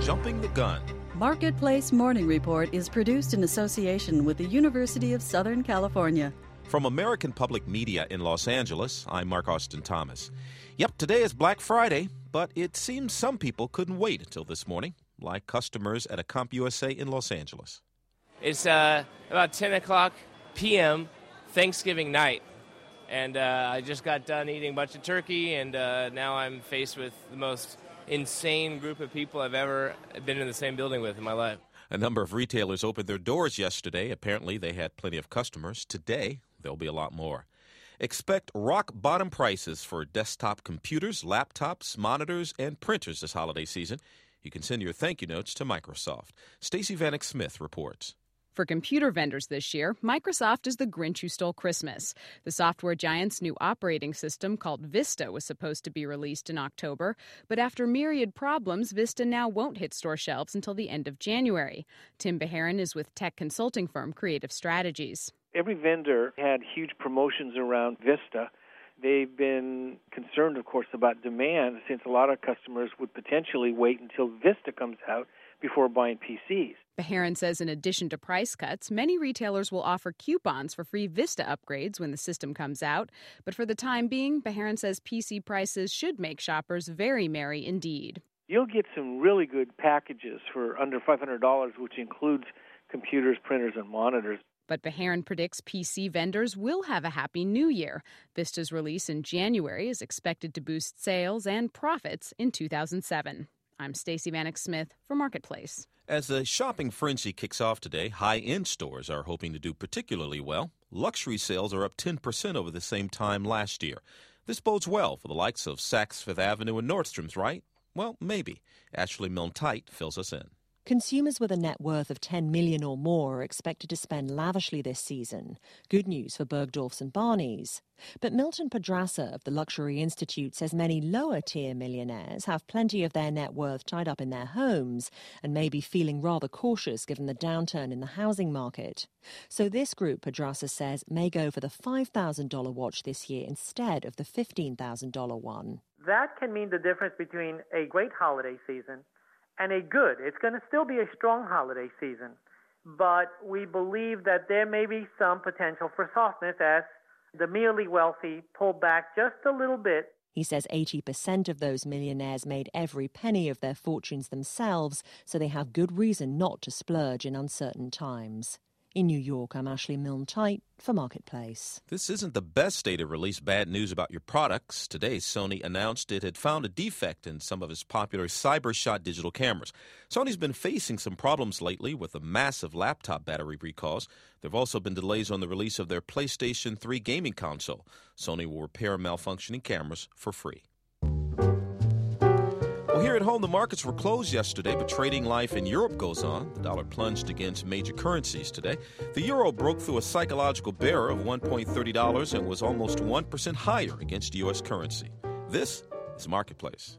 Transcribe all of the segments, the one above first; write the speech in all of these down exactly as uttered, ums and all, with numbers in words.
Jumping the Gun. Marketplace Morning Report is produced in association with the University of Southern California. From American Public Media in Los Angeles, I'm Mark Austin Thomas. Yep, today is Black Friday, but it seems some people couldn't wait until this morning, like customers at a CompUSA in Los Angeles. It's uh, about ten o'clock p.m. Thanksgiving night, and uh, I just got done eating a bunch of turkey, and uh, now I'm faced with the most insane group of people I've ever been in the same building with in my life. A number of retailers opened their doors yesterday. Apparently, they had plenty of customers. Today, there'll be a lot more. Expect rock-bottom prices for desktop computers, laptops, monitors, and printers this holiday season. You can send your thank you notes to Microsoft. Stacey Vanek Smith reports. For computer vendors this year, Microsoft is the Grinch who stole Christmas. The software giant's new operating system, called Vista, was supposed to be released in October, but after myriad problems, Vista now won't hit store shelves until the end of January. Tim Beharin is with tech consulting firm Creative Strategies. Every vendor had huge promotions around Vista. They've been concerned, of course, about demand, since a lot of customers would potentially wait until Vista comes out before buying P Cs. Beharin says in addition to price cuts, many retailers will offer coupons for free Vista upgrades when the system comes out. But for the time being, Beharin says P C prices should make shoppers very merry indeed. You'll get some really good packages for under five hundred dollars, which includes computers, printers, and monitors. But Beharin predicts P C vendors will have a happy new year. Vista's release in January is expected to boost sales and profits in two thousand seven. I'm Stacey Vanek Smith for Marketplace. As the shopping frenzy kicks off today, high-end stores are hoping to do particularly well. Luxury sales are up ten percent over the same time last year. This bodes well for the likes of Saks Fifth Avenue and Nordstrom's, right? Well, maybe. Ashley Milne-Tite fills us in. Consumers with a net worth of ten million dollars or more are expected to spend lavishly this season. Good news for Bergdorf's and Barney's. But Milton Pedraza of the Luxury Institute says many lower-tier millionaires have plenty of their net worth tied up in their homes and may be feeling rather cautious given the downturn in the housing market. So this group, Pedraza says, may go for the five thousand dollars watch this year instead of the fifteen thousand dollars one. That can mean the difference between a great holiday season and a good. It's going to still be a strong holiday season, but we believe that there may be some potential for softness as the merely wealthy pull back just a little bit. He says eighty percent of those millionaires made every penny of their fortunes themselves, so they have good reason not to splurge in uncertain times. In New York, I'm Ashley Milne-Tite for Marketplace. This isn't the best day to release bad news about your products. Today, Sony announced it had found a defect in some of its popular CyberShot digital cameras. Sony's been facing some problems lately with the massive laptop battery recalls. There have also been delays on the release of their PlayStation three gaming console. Sony will repair malfunctioning cameras for free. Well, here at home, the markets were closed yesterday, but trading life in Europe goes on. The dollar plunged against major currencies today. The euro broke through a psychological barrier of one point three zero dollars and was almost one percent higher against U S currency. This is Marketplace.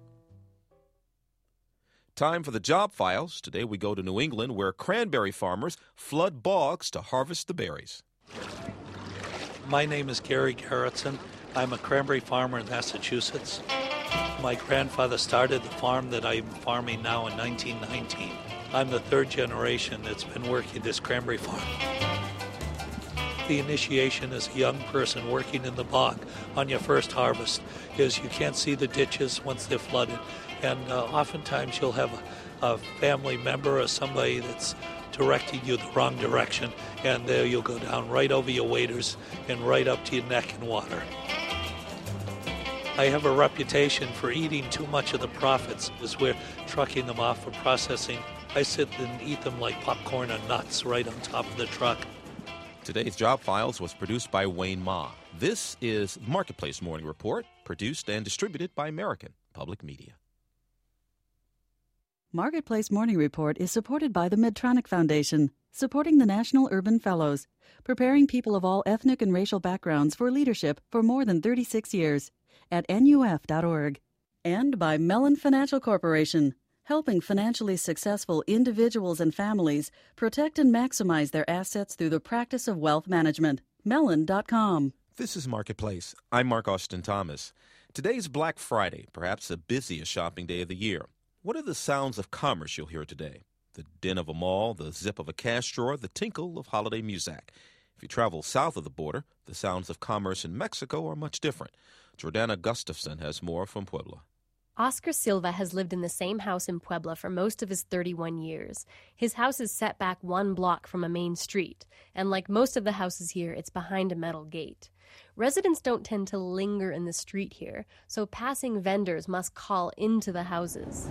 Time for the job files. Today we go to New England, where cranberry farmers flood bogs to harvest the berries. My name is Gary Garrettson. I'm a cranberry farmer in Massachusetts. My grandfather started the farm that I'm farming now in nineteen nineteen. I'm the third generation that's been working this cranberry farm. The initiation as a young person working in the bog on your first harvest is you can't see the ditches once they're flooded. And uh, oftentimes you'll have a, a family member or somebody that's directing you the wrong direction, and there you'll go down right over your waders and right up to your neck in water. I have a reputation for eating too much of the profits as we're trucking them off for processing. I sit and eat them like popcorn and nuts right on top of the truck. Today's Job Files was produced by Wayne Ma. This is Marketplace Morning Report, produced and distributed by American Public Media. Marketplace Morning Report is supported by the Medtronic Foundation, supporting the National Urban Fellows, preparing people of all ethnic and racial backgrounds for leadership for more than thirty-six years at N U F dot org. And by Mellon Financial Corporation, helping financially successful individuals and families protect and maximize their assets through the practice of wealth management. Mellon dot com. This is Marketplace. I'm Mark Austin Thomas. Today's Black Friday, perhaps the busiest shopping day of the year. What are the sounds of commerce you'll hear today? The din of a mall, the zip of a cash drawer, the tinkle of holiday music. If you travel south of the border, the sounds of commerce in Mexico are much different. Jordana Gustafson has more from Puebla. Oscar Silva has lived in the same house in Puebla for most of his thirty-one years. His house is set back one block from a main street, and like most of the houses here, it's behind a metal gate. Residents don't tend to linger in the street here, so passing vendors must call into the houses.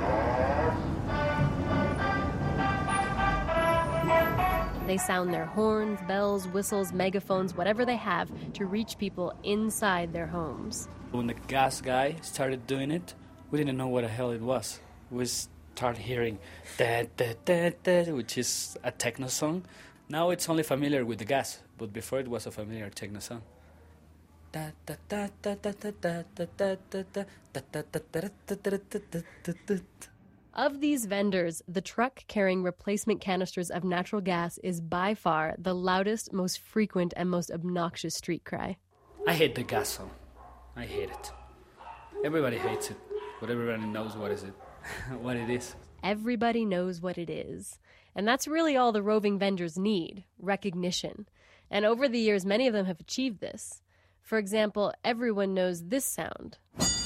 They sound their horns, bells, whistles, megaphones, whatever they have to reach people inside their homes. When the gas guy started doing it, we didn't know what the hell it was. We started hearing da da da da, which is a techno song. Now it's only familiar with the gas, but before it was a familiar techno song. Da da da da da da da da da da da da da da da da. Of these vendors, the truck carrying replacement canisters of natural gas is by far the loudest, most frequent, and most obnoxious street cry. I hate the gas song. I hate it. Everybody hates it, but everybody knows what is it, what it is. Everybody knows what it is. And that's really all the roving vendors need, recognition. And over the years, many of them have achieved this. For example, everyone knows this sound.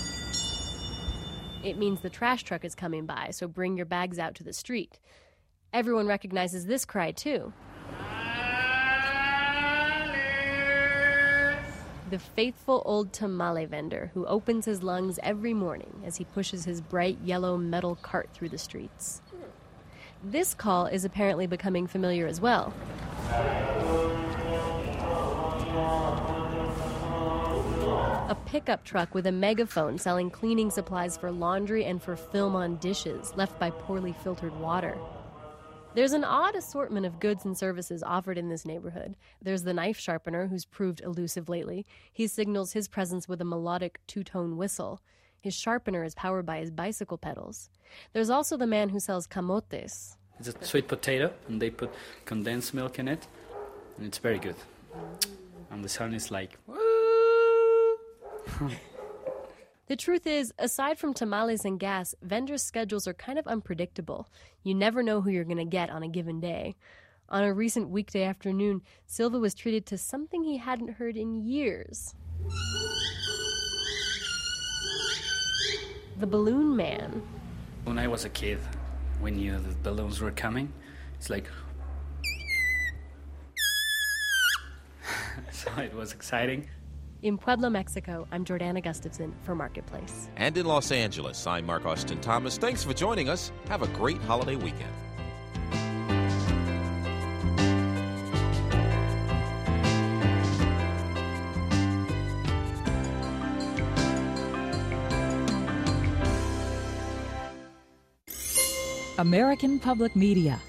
It means the trash truck is coming by, so bring your bags out to the street. Everyone recognizes this cry, too. The faithful old tamale vendor who opens his lungs every morning as he pushes his bright yellow metal cart through the streets. This call is apparently becoming familiar as well. A pickup truck with a megaphone selling cleaning supplies for laundry and for film on dishes left by poorly filtered water. There's an odd assortment of goods and services offered in this neighborhood. There's the knife sharpener, who's proved elusive lately. He signals his presence with a melodic two-tone whistle. His sharpener is powered by his bicycle pedals. There's also the man who sells camotes. It's a sweet potato, and they put condensed milk in it, and it's very good. And the sound is like... The truth is, aside from tamales and gas, vendors' schedules are kind of unpredictable. You never know who you're going to get on a given day. On a recent weekday afternoon, Silva was treated to something he hadn't heard in years. The Balloon Man. When I was a kid, we knew that balloons were coming. It's like... so it was exciting. In Puebla, Mexico, I'm Jordana Gustafson for Marketplace. And in Los Angeles, I'm Mark Austin Thomas. Thanks for joining us. Have a great holiday weekend. American Public Media